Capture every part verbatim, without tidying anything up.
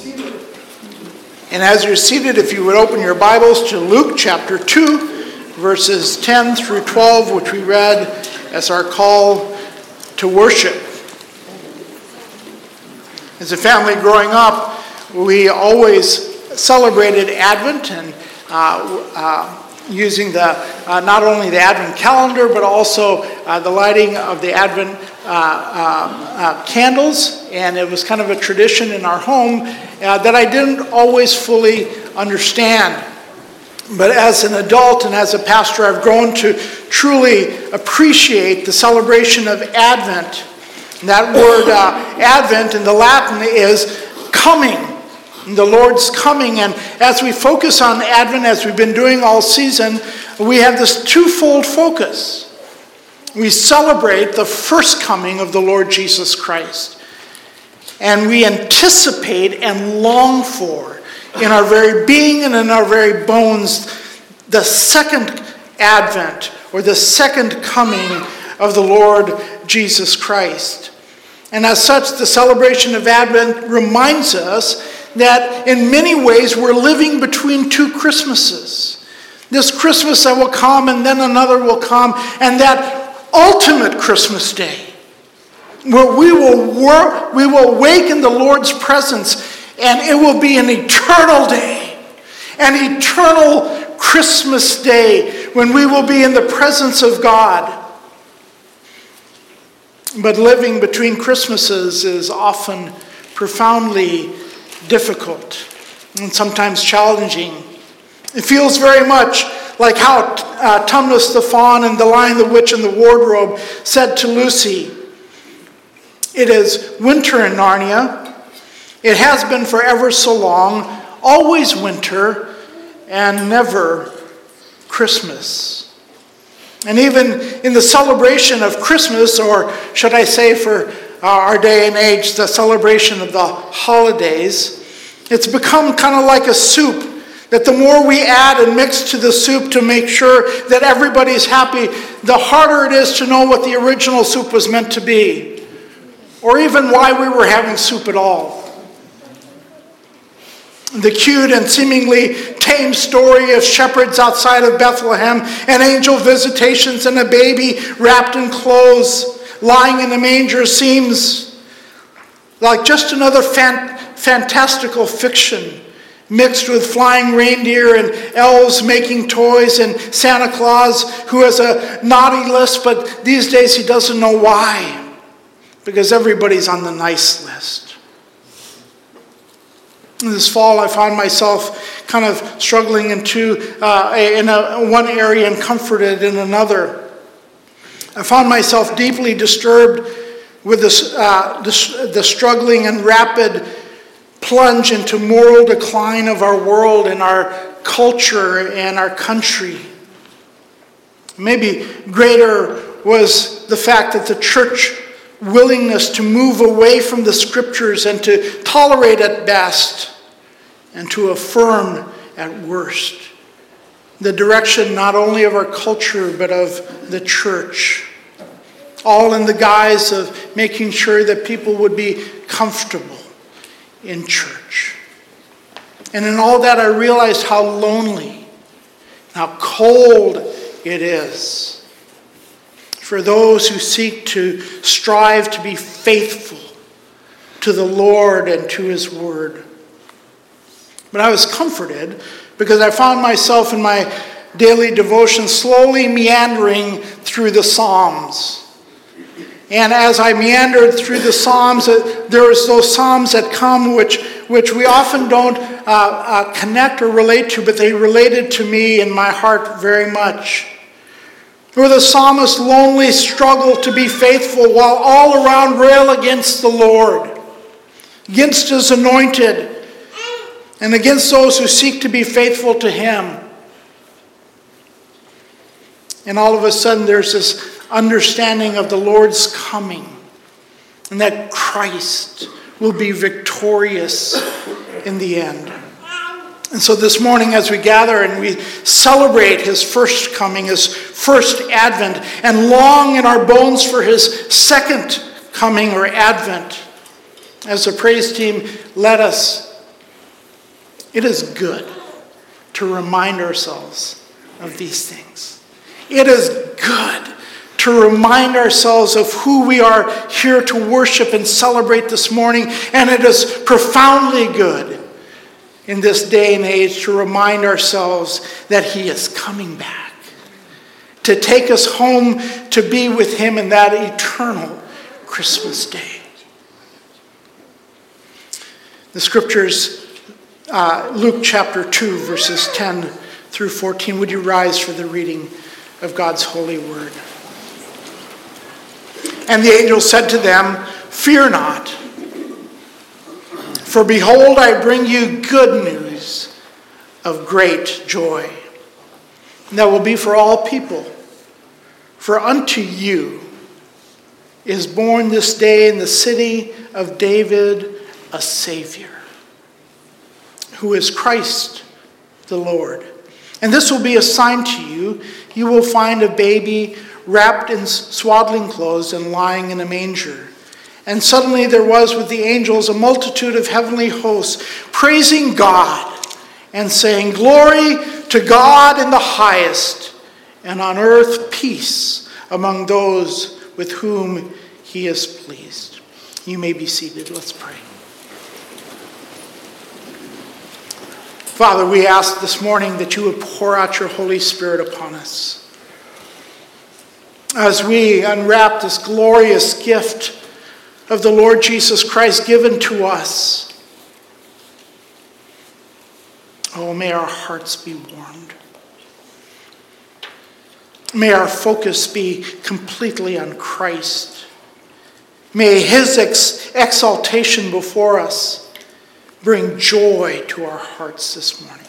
And as you're seated, if you would open your Bibles to Luke chapter two, verses ten through twelve, which we read as our call to worship. As a family growing up, we always celebrated Advent and uh, uh, using the uh, not only the Advent calendar, but also uh, the lighting of the Advent uh, uh, uh, candles. And it was kind of a tradition in our home uh, that I didn't always fully understand. But as an adult and as a pastor, I've grown to truly appreciate the celebration of Advent. And that word uh, Advent in the Latin is coming. The Lord's coming. And as we focus on Advent, as we've been doing all season, we have this twofold focus. We celebrate the first coming of the Lord Jesus Christ. And we anticipate and long for, in our very being and in our very bones, the second advent or the second coming of the Lord Jesus Christ. And as such, the celebration of Advent reminds us that in many ways we're living between two Christmases. This Christmas that will come and then another will come, and that ultimate Christmas day where we will work, we will wake in the Lord's presence, and it will be an eternal day, an eternal Christmas day when we will be in the presence of God. But living between Christmases is often profoundly difficult and sometimes challenging. It feels very much like how uh, Tumnus the Faun and the Lion, the Witch, and the Wardrobe said to Lucy, "It is winter in Narnia. It has been for ever so long, always winter and never Christmas." And even in the celebration of Christmas, or should I say for our day and age, the celebration of the holidays, it's become kind of like a soup, that the more we add and mix to the soup to make sure that everybody's happy, the harder it is to know what the original soup was meant to be, or even why we were having soup at all. The cute and seemingly tame story of shepherds outside of Bethlehem and angel visitations and a baby wrapped in clothes lying in a manger seems like just another fan- fantastical fiction mixed with flying reindeer and elves making toys and Santa Claus who has a naughty list, but these days he doesn't know why, because everybody's on the nice list. This fall, I found myself kind of struggling into uh, in a, one area and comforted in another. I found myself deeply disturbed with this, uh, the, the struggling and rapid plunge into moral decline of our world and our culture and our country. Maybe greater was the fact that the church willingness to move away from the scriptures and to tolerate at best and to affirm at worst the direction not only of our culture but of the church, all in the guise of making sure that people would be comfortable in church. And in all that, I realized how lonely, how cold it is for those who seek to strive to be faithful to the Lord and to his word. But I was comforted because I found myself in my daily devotion slowly meandering through the Psalms. And as I meandered through the Psalms, there was those Psalms that come which, which we often don't uh, uh, connect or relate to, but they related to me in my heart very much. Where the psalmist lonely struggled to be faithful while all around rail against the Lord, against his anointed, and against those who seek to be faithful to him. And all of a sudden there's this understanding of the Lord's coming, and that Christ will be victorious in the end. And so this morning as we gather and we celebrate his first coming, his first advent, and long in our bones for his second coming or advent, as the praise team led us It is good to remind ourselves of these things. It is good to remind ourselves of who we are here to worship and celebrate this morning. And it is profoundly good in this day and age to remind ourselves that he is coming back, to take us home to be with him in that eternal Christmas day. The scriptures, uh, Luke chapter two, verses ten through fourteen. Would you rise for the reading of God's holy word? And the angel said to them, "Fear not, for behold, I bring you good news of great joy. And that will be for all people. For unto you is born this day in the city of David a Savior, who is Christ the Lord. And this will be a sign to you. You will find a baby wrapped in swaddling clothes and lying in a manger." And suddenly there was with the angels a multitude of heavenly hosts, praising God and saying, "Glory to God in the highest, and on earth peace among those with whom he is pleased." You may be seated. Let's pray. Father, we ask this morning that you would pour out your Holy Spirit upon us as we unwrap this glorious gift of the Lord Jesus Christ given to us. Oh, may our hearts be warmed. May our focus be completely on Christ. May his ex- exaltation before us bring joy to our hearts this morning.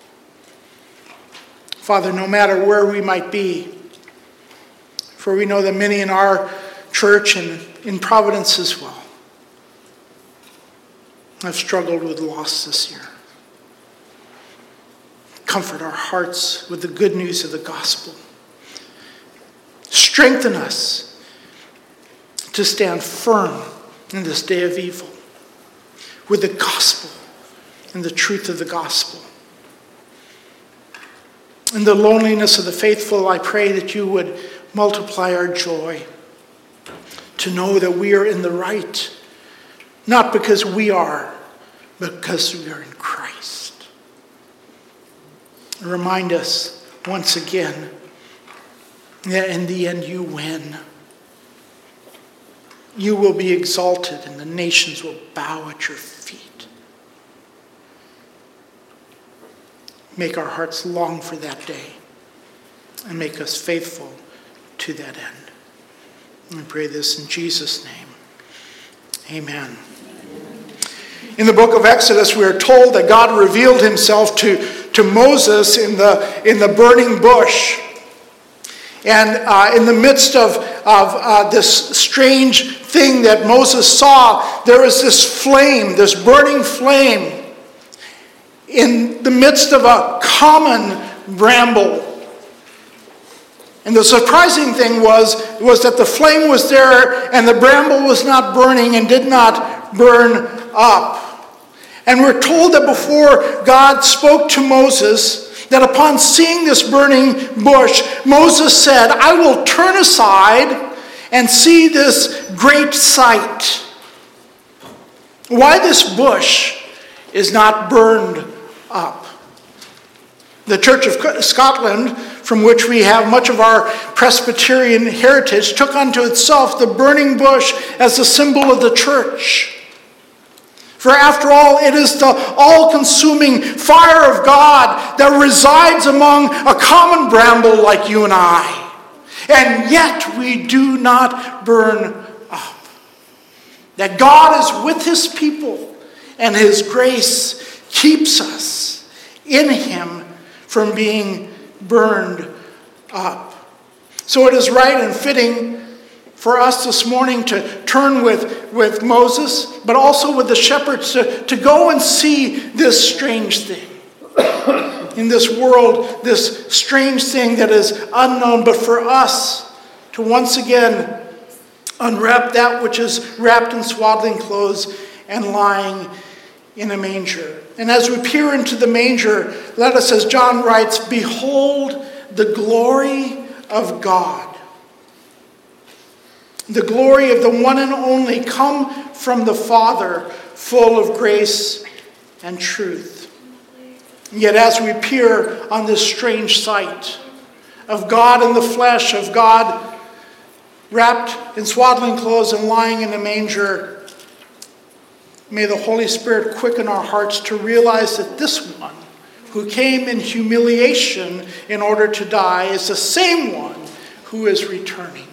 Father, no matter where we might be, for we know that many in our church and in Providence as well have struggled with loss this year. Comfort our hearts with the good news of the gospel. Strengthen us to stand firm in this day of evil with the gospel and the truth of the gospel. In the loneliness of the faithful, I pray that you would multiply our joy to know that we are in the right, not because we are, but because we are in Christ. Remind us once again that in the end you win. You will be exalted and the nations will bow at your feet. Make our hearts long for that day and make us faithful to that end. I pray this in Jesus' name. Amen. In the book of Exodus, we are told that God revealed himself to, to Moses in the, in the burning bush. And uh, in the midst of, of uh, this strange thing that Moses saw, there was this flame, this burning flame, in the midst of a common bramble. And the surprising thing was, was that the flame was there and the bramble was not burning and did not burn up. And we're told that before God spoke to Moses, that upon seeing this burning bush, Moses said, "I will turn aside and see this great sight." Why this bush is not burned up. The Church of Scotland, from which we have much of our Presbyterian heritage, took unto itself the burning bush as a symbol of the church. For after all, it is the all-consuming fire of God that resides among a common bramble like you and I. And yet we do not burn up. That God is with his people and his grace keeps us in him from being burned up. So it is right and fitting for us this morning to turn with, with Moses, but also with the shepherds to, to go and see this strange thing. In this world, this strange thing that is unknown, but for us to once again unwrap that which is wrapped in swaddling clothes and lying in a manger. And as we peer into the manger, let us, as John writes, behold the glory of God. The glory of the one and only, come from the Father, full of grace and truth. Yet as we peer on this strange sight of God in the flesh, of God wrapped in swaddling clothes and lying in a manger, may the Holy Spirit quicken our hearts to realize that this one who came in humiliation in order to die is the same one who is returning.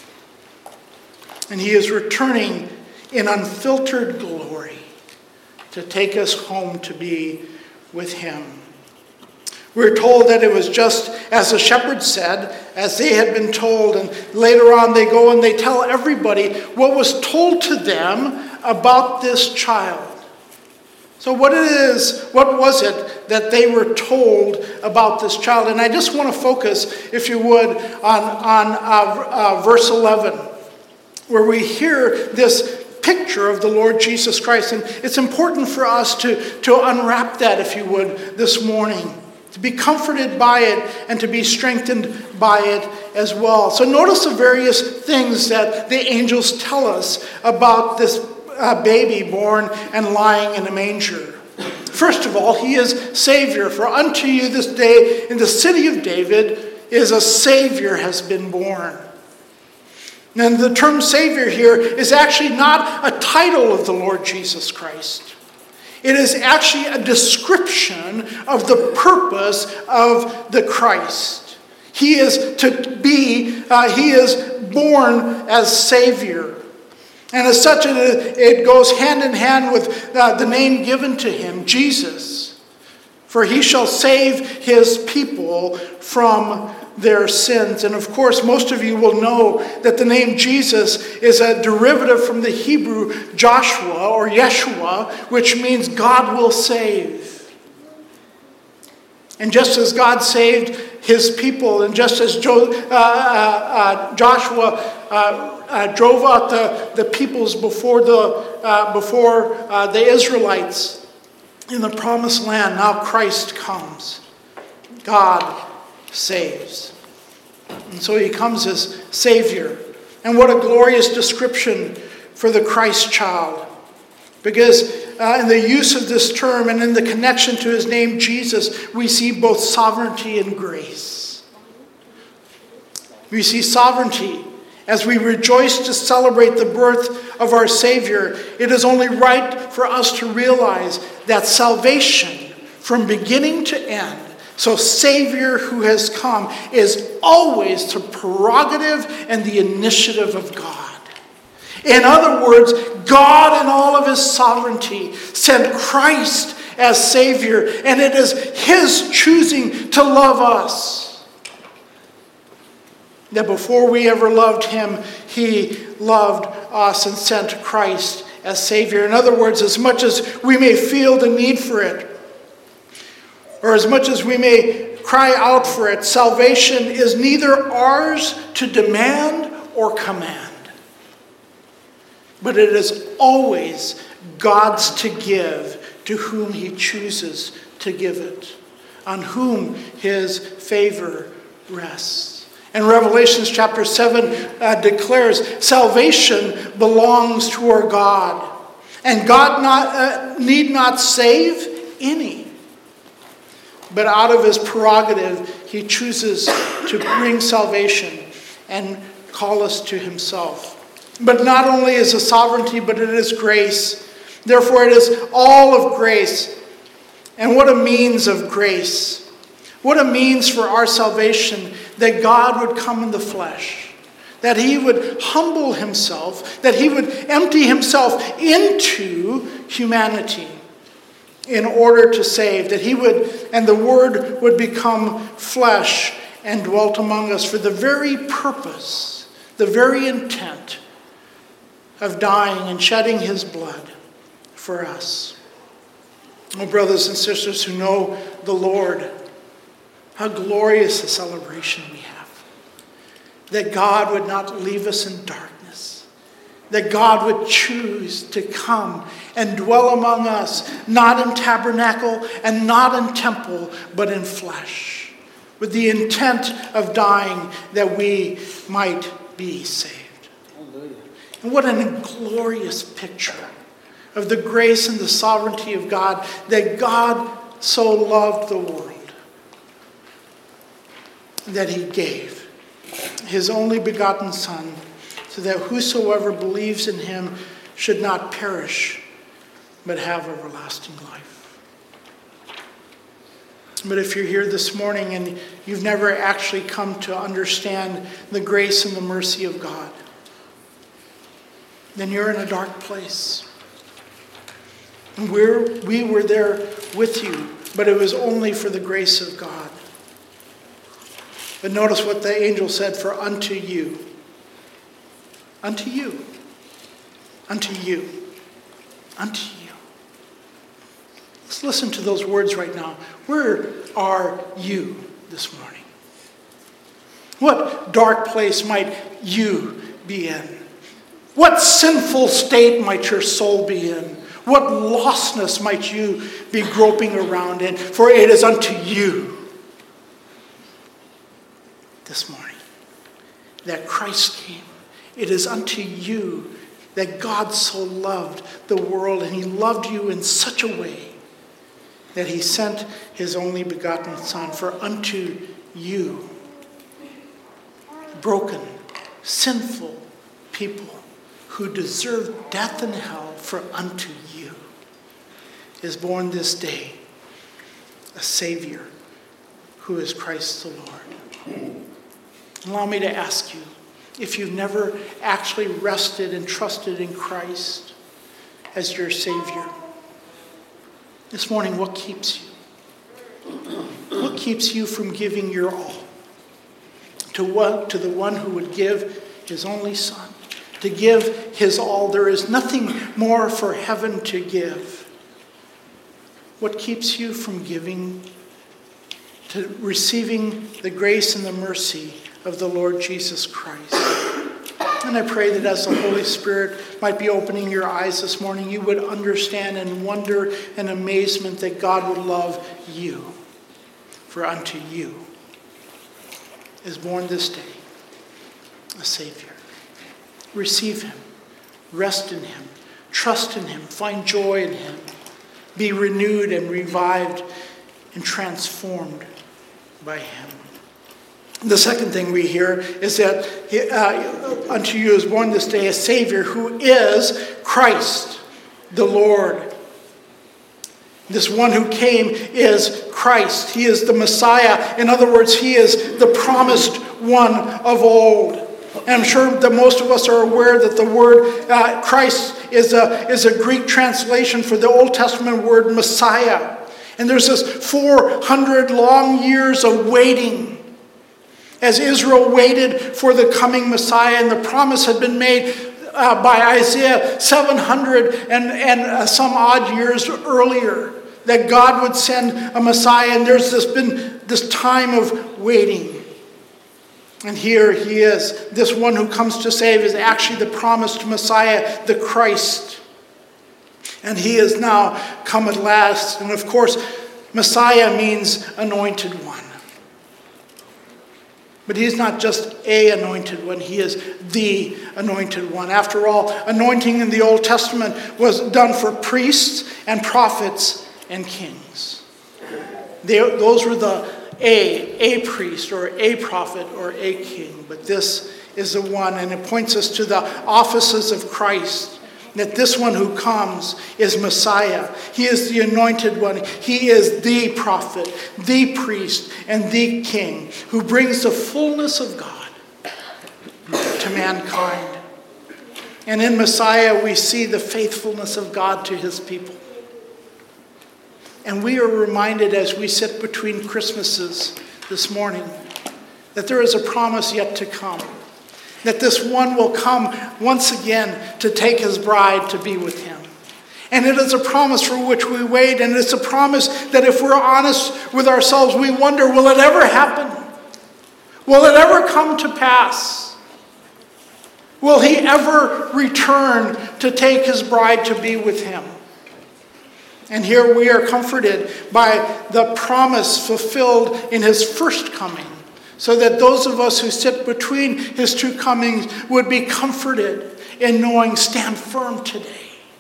And he is returning in unfiltered glory to take us home to be with him. We're told that it was just as the shepherds said, as they had been told, and later on they go and they tell everybody what was told to them about this child. So what it is, what was it that they were told about this child? And I just want to focus, if you would, on, on uh, uh, verse eleven, where we hear this picture of the Lord Jesus Christ. And it's important for us to, to unwrap that, if you would, this morning, to be comforted by it and to be strengthened by it as well. So notice the various things that the angels tell us about this uh, baby born and lying in a manger. First of all, he is Savior. For unto you this day in the city of David is a Savior has been born. And the term Savior here is actually not a title of the Lord Jesus Christ. It is actually a description of the purpose of the Christ. He is to be, uh, he is born as Savior. And as such, it, it goes hand in hand with uh, the name given to him, Jesus. For he shall save his people from their sins. And of course, most of you will know that the name Jesus is a derivative from the Hebrew Joshua or Yeshua, which means God will save. And just as God saved his people, and just as jo- uh, uh, uh, Joshua uh, uh, drove out the, the peoples before the, uh, before, uh, the Israelites in the promised land, now Christ comes. God saves. And so he comes as Savior. And what a glorious description for the Christ child. Because uh, in the use of this term and in the connection to his name Jesus, we see both sovereignty and grace. We see sovereignty as we rejoice to celebrate the birth of our Savior. It is only right for us to realize that salvation from beginning to end, so Savior who has come, is always the prerogative and the initiative of God. In other words, God in all of his sovereignty sent Christ as Savior, and it is his choosing to love us. That before we ever loved him, he loved us and sent Christ as Savior. In other words, as much as we may feel the need for it, or as much as we may cry out for it, salvation is neither ours to demand or command, but it is always God's to give to whom he chooses to give it, on whom his favor rests. And Revelation chapter seven uh, declares salvation belongs to our God, and God not, uh, need not save any. But out of his prerogative, he chooses to bring salvation and call us to himself. But not only is it sovereignty, but it is grace. Therefore, it is all of grace. And what a means of grace. What a means for our salvation, that God would come in the flesh. That he would humble himself. That he would empty himself into humanity in order to save, that he would, and the Word would become flesh and dwelt among us for the very purpose, the very intent of dying and shedding his blood for us. Oh, brothers and sisters who know the Lord, how glorious a celebration we have. That God would not leave us in darkness, that God would choose to come and dwell among us, not in tabernacle and not in temple, but in flesh, with the intent of dying that we might be saved. Hallelujah. And what a glorious picture of the grace and the sovereignty of God, that God so loved the world that he gave his only begotten Son, so that whosoever believes in him should not perish, but have everlasting life. But if you're here this morning and you've never actually come to understand the grace and the mercy of God, then you're in a dark place. And we're, we were there with you, but it was only for the grace of God. But notice what the angel said, for unto you. Unto you. Unto you. Unto you. Let's listen to those words right now. Where are you this morning? What dark place might you be in? What sinful state might your soul be in? What lostness might you be groping around in? For it is unto you this morning that Christ came. It is unto you that God so loved the world, and he loved you in such a way that he sent his only begotten Son. For unto you, broken, sinful people who deserve death and hell, for unto you is born this day a Savior who is Christ the Lord. Allow me to ask you, if you've never actually rested and trusted in Christ as your Savior, this morning, what keeps you? What keeps you from giving your all to what, to the one who would give his only Son? To give his all. There is nothing more for heaven to give. What keeps you from giving, to receiving the grace and the mercy of the Lord Jesus Christ? And I pray that as the Holy Spirit might be opening your eyes this morning, you would understand and wonder and amazement that God would love you. For unto you is born this day a Savior. Receive him. Rest in him. Trust in him. Find joy in him. Be renewed and revived and transformed by him. The second thing we hear is that uh, unto you is born this day a Savior who is Christ the Lord. This one who came is Christ. He is the Messiah. In other words, he is the promised one of old. And I'm sure that most of us are aware that the word uh, Christ is a, is a Greek translation for the Old Testament word Messiah. And there's this four hundred long years of waiting as Israel waited for the coming Messiah, and the promise had been made uh, by Isaiah seven hundred and, and uh, some odd years earlier that God would send a Messiah, and there's this been this time of waiting. And here he is. This one who comes to save is actually the promised Messiah, the Christ. And he is now come at last. And of course, Messiah means anointed one. But he's not just a anointed one. He is the anointed one. After all, anointing in the Old Testament was done for priests and prophets and kings. They, those were the A, a priest or a prophet or a king. But this is the one, and it points us to the offices of Christ. That this one who comes is Messiah. He is the anointed one. He is the prophet, the priest, and the king who brings the fullness of God to mankind. And in Messiah we see the faithfulness of God to his people. And we are reminded as we sit between Christmases this morning that there is a promise yet to come. That this one will come once again to take his bride to be with him. And it is a promise for which we wait. And it's a promise that if we're honest with ourselves, we wonder, will it ever happen? Will it ever come to pass? Will he ever return to take his bride to be with him? And here we are comforted by the promise fulfilled in his first coming, so that those of us who sit between his two comings would be comforted in knowing, stand firm today.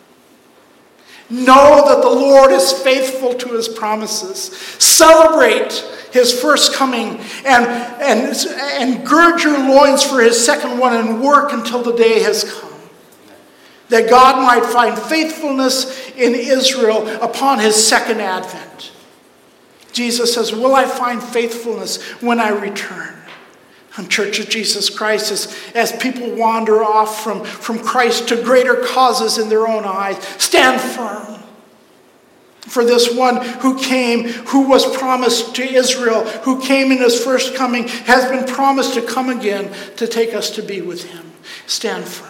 Know that the Lord is faithful to his promises. Celebrate his first coming and, and, and gird your loins for his second one and work until the day has come. That God might find faithfulness in Israel upon his second advent. Jesus says, will I find faithfulness when I return? And Church of Jesus Christ, as, as people wander off from, from Christ to greater causes in their own eyes, stand firm. For this one who came, who was promised to Israel, who came in his first coming, has been promised to come again to take us to be with him. Stand firm.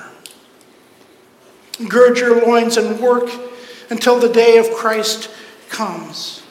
Gird your loins and work until the day of Christ comes.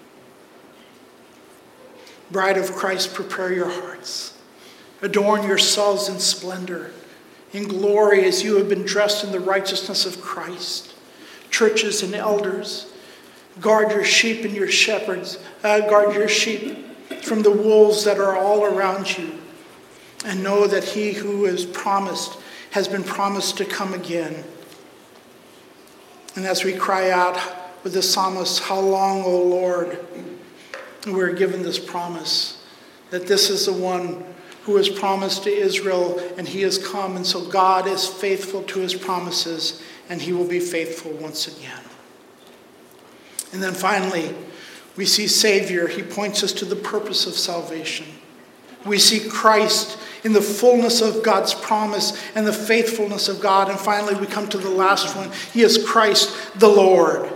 Bride of Christ, prepare your hearts. Adorn yourselves in splendor, in glory, as you have been dressed in the righteousness of Christ. Churches and elders, guard your sheep and your shepherds. Uh, guard your sheep from the wolves that are all around you. And know that he who is promised has been promised to come again. And as we cry out with the psalmist, how long, O Lord? And we're given this promise that this is the one who was promised to Israel, and he has come. And so God is faithful to his promises, and he will be faithful once again. And then finally, we see Savior. He points us to the purpose of salvation. We see Christ in the fullness of God's promise and the faithfulness of God. And finally, we come to the last one. He is Christ the Lord.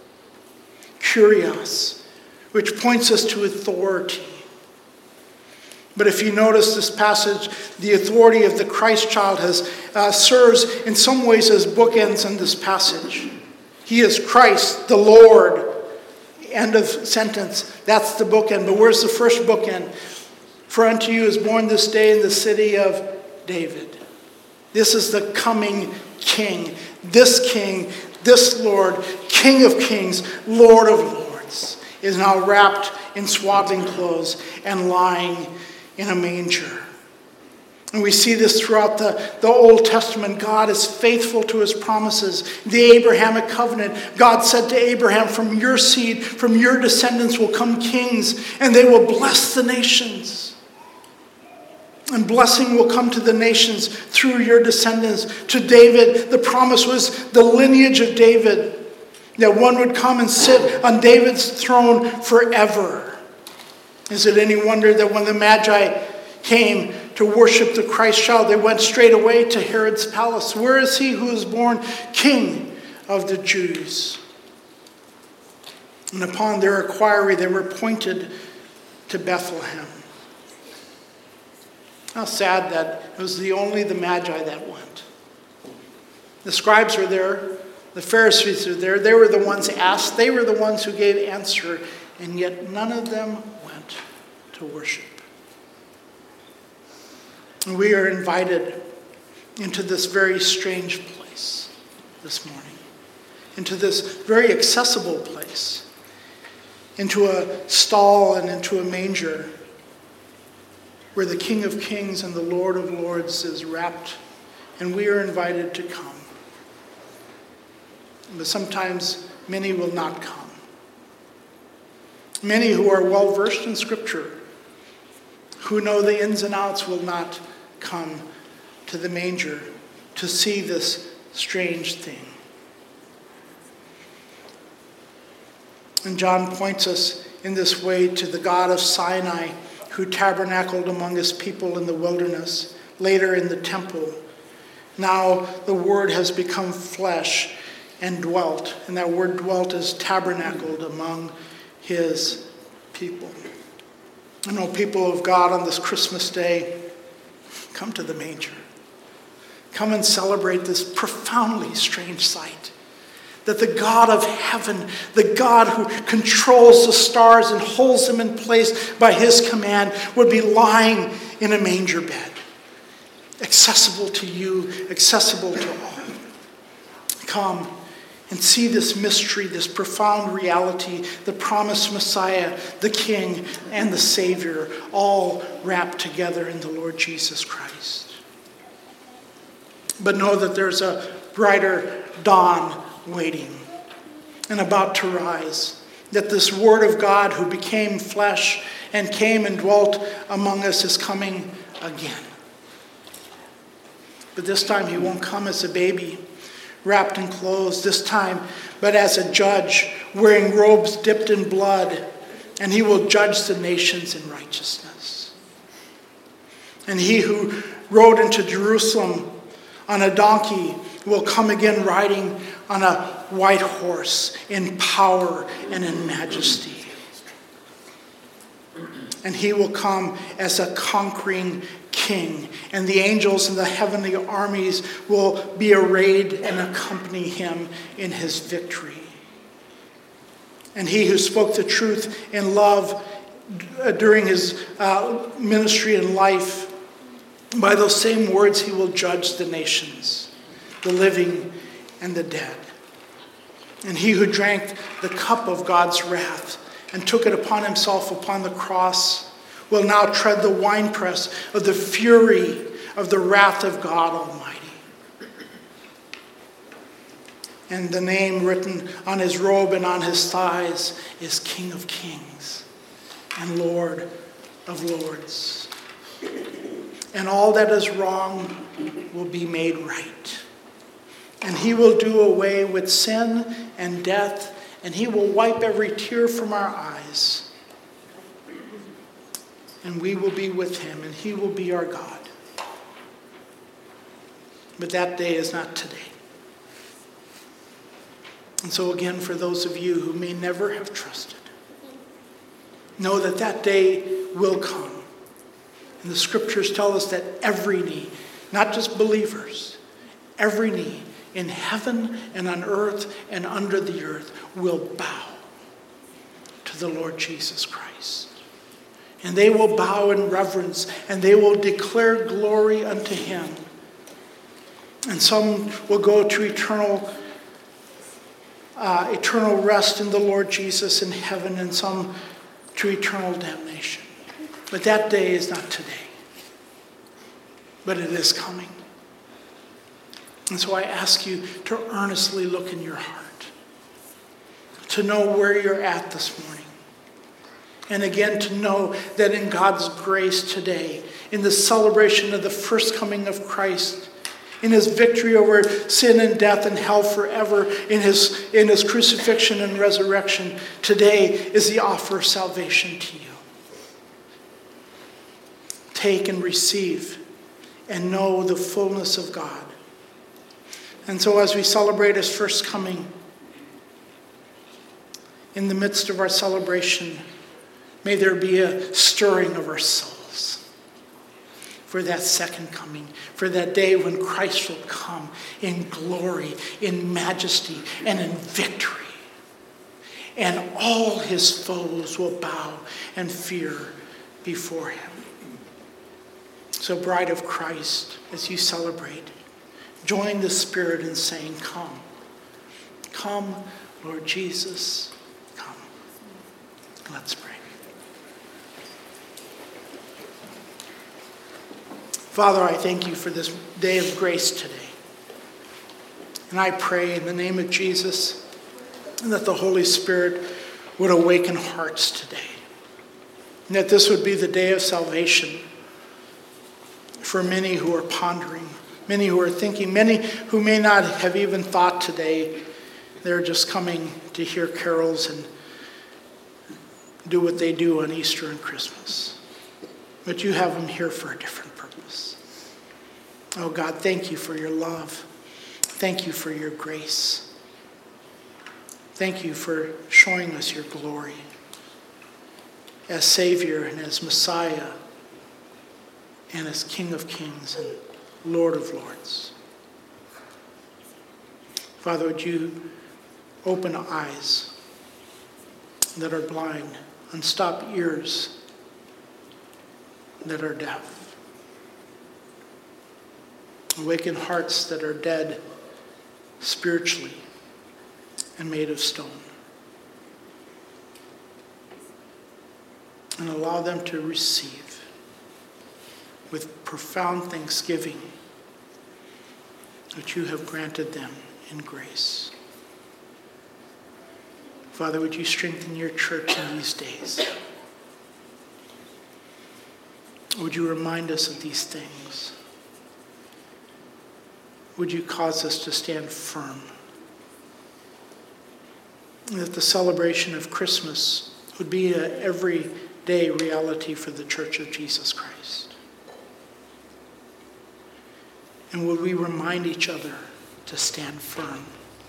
Kurios, which points us to authority. But if you notice this passage, the authority of the Christ child has uh, serves in some ways as bookends in this passage. He is Christ, the Lord. End of sentence. That's the bookend. But where's the first bookend? For unto you is born this day in the city of David. This is the coming King. This King, this Lord, King of kings, Lord of lords, is now wrapped in swaddling clothes and lying in a manger. And we see this throughout the, the Old Testament. God is faithful to his promises. The Abrahamic covenant, God said to Abraham, from your seed, from your descendants will come kings, and they will bless the nations. And blessing will come to the nations through your descendants. To David, the promise was the lineage of David, that one would come and sit on David's throne forever. Is it any wonder that when the Magi came to worship the Christ child, they went straight away to Herod's palace? Where is he who is born King of the Jews? And upon their inquiry, they were pointed to Bethlehem. How sad that it was the only the Magi that went. The scribes were there. The Pharisees were there. They were the ones asked. They were the ones who gave answer. And yet none of them went to worship. And we are invited into this very strange place this morning. Into this very accessible place. Into a stall and into a manger, where the King of Kings and the Lord of Lords is wrapped, and we are invited to come. But sometimes many will not come. Many who are well versed in Scripture, who know the ins and outs, will not come to the manger to see this strange thing. And John points us in this way to the God of Sinai, who tabernacled among his people in the wilderness, later in the temple. Now the Word has become flesh and dwelt, and that word dwelt is tabernacled among his people. And oh, people of God, on this Christmas day, come to the manger. Come and celebrate this profoundly strange sight. That the God of heaven, the God who controls the stars and holds them in place by his command, would be lying in a manger bed. accessible to you, accessible to all. Come and see this mystery, this profound reality, the promised Messiah, the King, and the Savior, all wrapped together in the Lord Jesus Christ. But know that there's a brighter dawn waiting and about to rise, that this Word of God who became flesh and came and dwelt among us is coming again. But this time he won't come as a baby, wrapped in clothes, this time, but as a judge, wearing robes dipped in blood, and he will judge the nations in righteousness. And he who rode into Jerusalem on a donkey will come again riding on a white horse in power and in majesty. And he will come as a conquering king, and the angels and the heavenly armies will be arrayed and accompany him in his victory. And he who spoke the truth in love during his uh, ministry and life, by those same words he will judge the nations, the living and the dead. And he who drank the cup of God's wrath and took it upon himself upon the cross will now tread the winepress of the fury of the wrath of God Almighty. And the name written on his robe and on his thighs is King of Kings and Lord of Lords. And all that is wrong will be made right. And he will do away with sin and death, and he will wipe every tear from our eyes. And we will be with him, and he will be our God. But that day is not today. And so again, for those of you who may never have trusted, know that that day will come. And the scriptures tell us that every knee, not just believers, every knee in heaven and on earth and under the earth will bow to the Lord Jesus Christ. And they will bow in reverence, and they will declare glory unto him. And some will go to eternal uh, eternal rest in the Lord Jesus in heaven, and some to eternal damnation. But that day is not today. But it is coming. And so I ask you to earnestly look in your heart, to know where you're at this morning. And again, to know that in God's grace today, in the celebration of the first coming of Christ, in his victory over sin and death and hell forever, in his, in his crucifixion and resurrection, today is the offer of salvation to you. Take and receive and know the fullness of God. And so as we celebrate his first coming, in the midst of our celebration, may there be a stirring of our souls for that second coming, for that day when Christ will come in glory, in majesty, and in victory. And all his foes will bow and fear before him. So, bride of Christ, as you celebrate, join the Spirit in saying, come. Come, Lord Jesus, come. Let's pray. Father, I thank you for this day of grace today. And I pray in the name of Jesus that the Holy Spirit would awaken hearts today. And that this would be the day of salvation for many who are pondering, many who are thinking, many who may not have even thought today. They're just coming to hear carols and do what they do on Easter and Christmas. But you have them here for a different purpose. Oh God, thank you for your love. Thank you for your grace. Thank you for showing us your glory as Savior and as Messiah and as King of Kings and Lord of Lords. Father, would you open eyes that are blind, unstop ears that are deaf. Awaken hearts that are dead spiritually and made of stone. And allow them to receive with profound thanksgiving that you have granted them in grace. Father, would you strengthen your church in these days? Would you remind us of these things? Would you cause us to stand firm? That the celebration of Christmas would be an everyday reality for the Church of Jesus Christ. And would we remind each other to stand firm?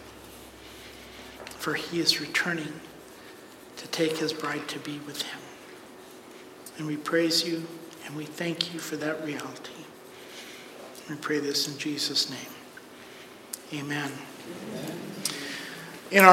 For he is returning to take his bride to be with him. And we praise you and we thank you for that reality. We pray this in Jesus' name. Amen. Amen.